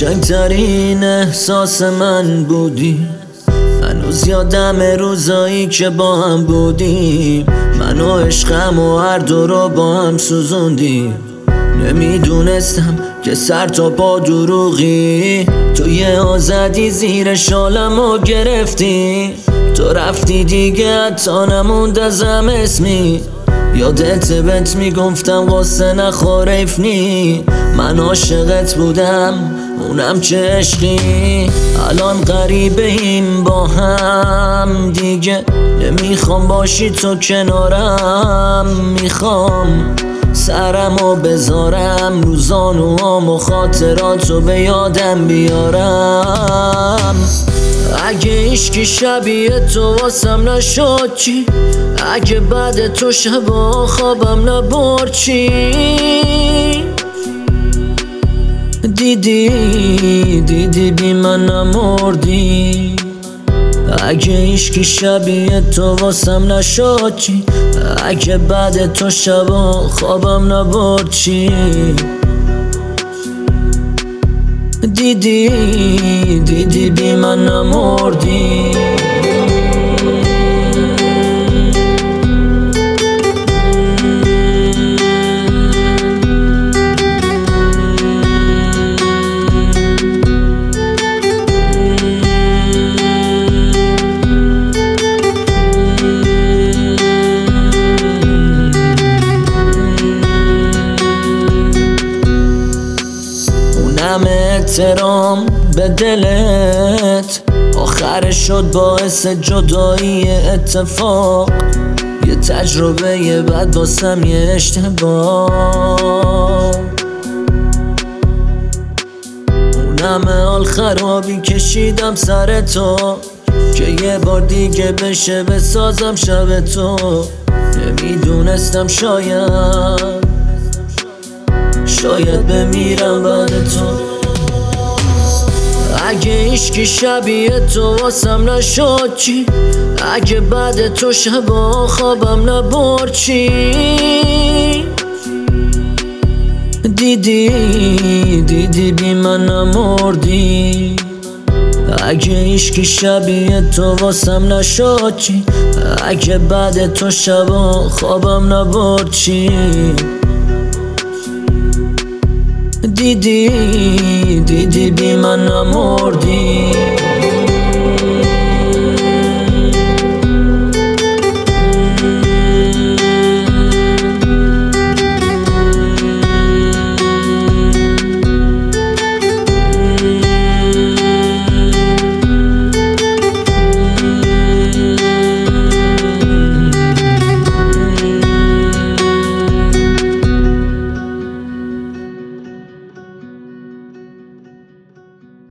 قشنگترین احساس من بودی. هنوز یادم روزایی که با هم بودیم، من و عشقم و هر دو رو با هم سوزوندیم. نمیدونستم که سر تا پا دروغی، تو یه آزدی زیر شالم و گرفتی. تو رفتی دیگه حتی نموند ازم اسمی، یادت بهت میگفتم قصه نخور ایفنی. من عاشقت بودم اونم چه عشقی. الان غریبه ایم با هم دیگه، نمیخوام باشی تو کنارم. میخوام سرمو بذارم رو زانوام و خاطراتو به یادم بیارم. اگه عشقی شبیه تو واسم نشد چی؟ اگه بعد تو شبا خوابم نبرد چی؟ دیدی بی من نمردی. اگه عشقی شبیه تو واسم نشد چی؟ اگه بعد تو شبا خوابم نبرد چی؟ دیدی بی من نمردی. احترام به دلت آخرش شد باعث جدایی اتفاق. یه تجربه بد واسم یه اشتباه. اونم حال خرابی کشیدم سر تو که یه بار دیگه بشه بسازم شب تو. نمیدونستم شاید بمیرم بعد تو. اگه عشقی شبیه تو واسم نشد چی؟ اگه بعد تو شبا خوابم نبرد چی؟ دیدی بی من نمردی. اگه عشقی شبیه تو واسم نشد چی؟ اگه بعد تو شبا خوابم نبرد چی؟ دیدی بی من نمردی.